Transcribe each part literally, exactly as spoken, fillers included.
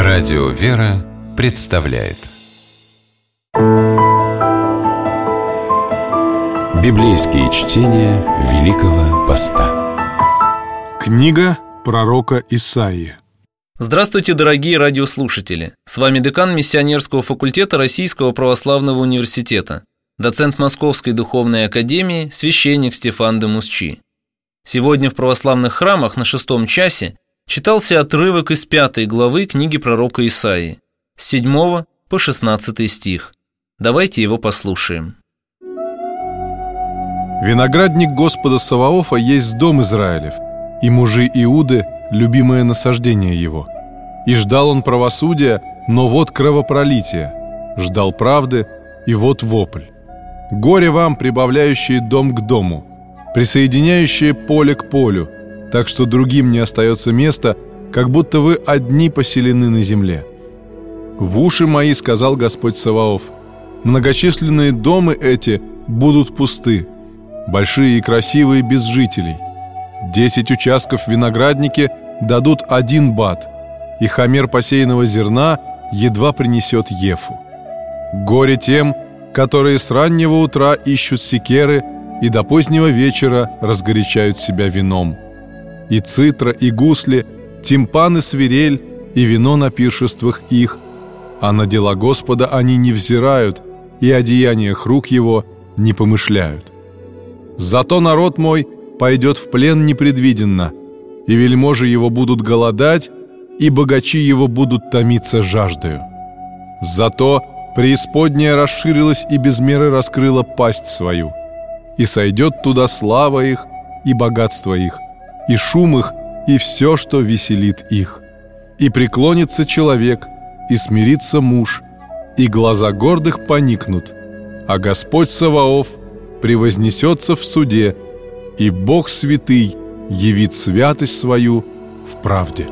Радио «Вера» представляет Библейские чтения Великого Поста. Книга пророка Исаии. Здравствуйте, дорогие радиослушатели! С вами декан Миссионерского факультета Российского православного университета, доцент Московской духовной академии, священник Стефан де Мусчи. Сегодня в православных храмах на шестом часе читался отрывок из пятой главы книги пророка Исаии, с седьмого по шестнадцатый стих. Давайте его послушаем. Виноградник Господа Саваофа есть дом Израилев, и мужи Иуды – любимое насаждение его. И ждал он правосудия, но вот кровопролитие, ждал правды, и вот вопль. Горе вам, прибавляющие дом к дому, присоединяющие поле к полю, так что другим не остается места, как будто вы одни поселены на земле. В уши мои, сказал Господь Саваоф, многочисленные домы эти будут пусты, большие и красивые без жителей. Десять участков виноградники дадут один бат, и хомер посеянного зерна едва принесет ефу. Горе тем, которые с раннего утра ищут секеры и до позднего вечера разгорячают себя вином. И цитра, и гусли, тимпан и свирель, и вино на пиршествах их, а на дела Господа они не взирают, и о деяниях рук Его не помышляют. Зато народ мой пойдет в плен непредвиденно, и вельможи его будут голодать, и богачи его будут томиться жаждою. Зато преисподняя расширилась и без меры раскрыла пасть свою, и сойдет туда слава их и богатство их, и шум их, и все, что веселит их. И преклонится человек, и смирится муж, и глаза гордых поникнут, а Господь Саваоф превознесется в суде, и Бог святый явит святость свою в правде.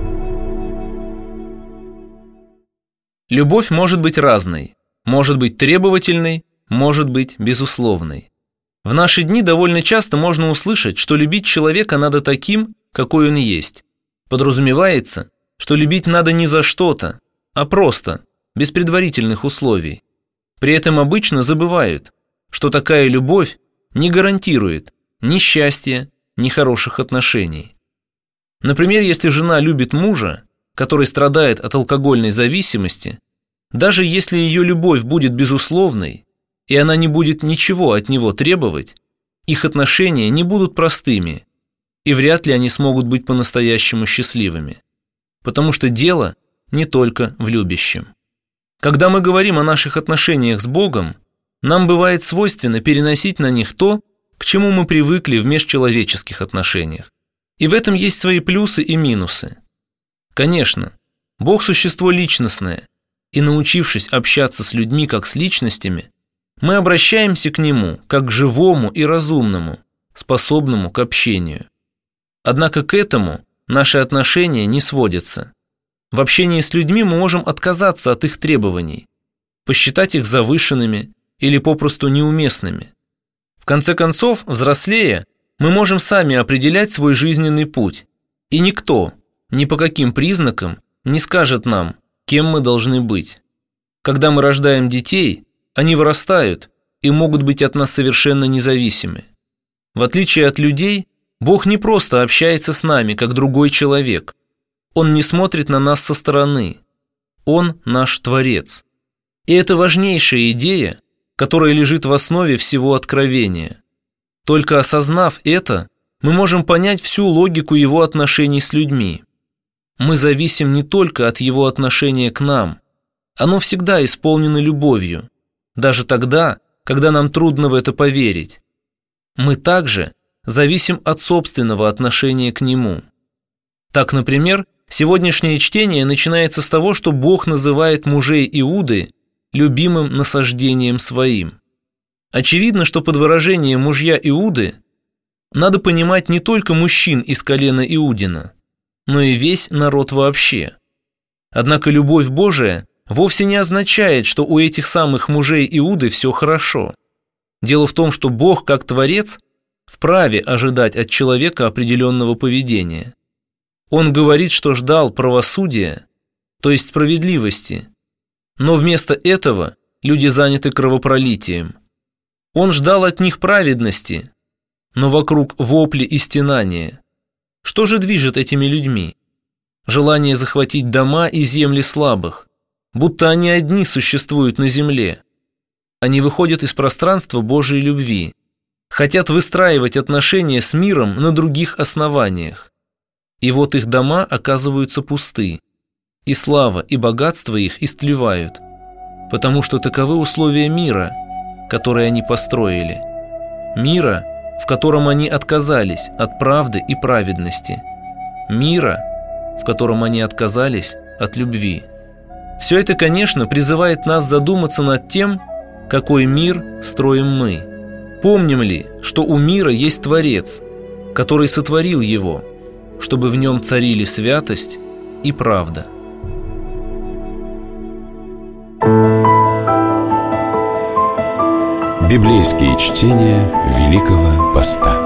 Любовь может быть разной, может быть требовательной, может быть безусловной. В наши дни довольно часто можно услышать, что любить человека надо таким, какой он есть. Подразумевается, что любить надо не за что-то, а просто, без предварительных условий. При этом обычно забывают, что такая любовь не гарантирует ни счастья, ни хороших отношений. Например, если жена любит мужа, который страдает от алкогольной зависимости, даже если ее любовь будет безусловной, и она не будет ничего от него требовать, их отношения не будут простыми, и вряд ли они смогут быть по-настоящему счастливыми, потому что дело не только в любящем. Когда мы говорим о наших отношениях с Богом, нам бывает свойственно переносить на них то, к чему мы привыкли в межчеловеческих отношениях. И в этом есть свои плюсы и минусы. Конечно, Бог – существо личностное, и научившись общаться с людьми как с личностями, мы обращаемся к Нему как к живому и разумному, способному к общению. Однако к этому наши отношения не сводятся. В общении с людьми мы можем отказаться от их требований, посчитать их завышенными или попросту неуместными. В конце концов, взрослея, мы можем сами определять свой жизненный путь, и никто, ни по каким признакам, не скажет нам, кем мы должны быть. Когда мы рождаем детей, они вырастают и могут быть от нас совершенно независимы. В отличие от людей, Бог не просто общается с нами, как другой человек. Он не смотрит на нас со стороны. Он наш Творец. И это важнейшая идея, которая лежит в основе всего откровения. Только осознав это, мы можем понять всю логику Его отношений с людьми. Мы зависим не только от Его отношения к нам. Оно всегда исполнено любовью, даже тогда, когда нам трудно в это поверить. Мы также зависим от собственного отношения к Нему. Так, например, сегодняшнее чтение начинается с того, что Бог называет мужей Иуды любимым насаждением своим. Очевидно, что под выражением «мужья Иуды» надо понимать не только мужчин из колена Иудина, но и весь народ вообще. Однако любовь Божия вовсе не означает, что у этих самых мужей Иуды все хорошо. Дело в том, что Бог, как Творец, вправе ожидать от человека определенного поведения. Он говорит, что ждал правосудия, то есть справедливости. Но вместо этого люди заняты кровопролитием. Он ждал от них праведности, но вокруг вопли и стенания. Что же движет этими людьми? Желание захватить дома и земли слабых, будто они одни существуют на земле. Они выходят из пространства Божьей любви, хотят выстраивать отношения с миром на других основаниях. И вот их дома оказываются пусты, и слава и богатство их истлевают, потому что таковы условия мира, который они построили, мира, в котором они отказались от правды и праведности, мира, в котором они отказались от любви. Все это, конечно, призывает нас задуматься над тем, какой мир строим мы. Помним ли, что у мира есть Творец, который сотворил его, чтобы в нем царили святость и правда? Библейские чтения Великого Поста.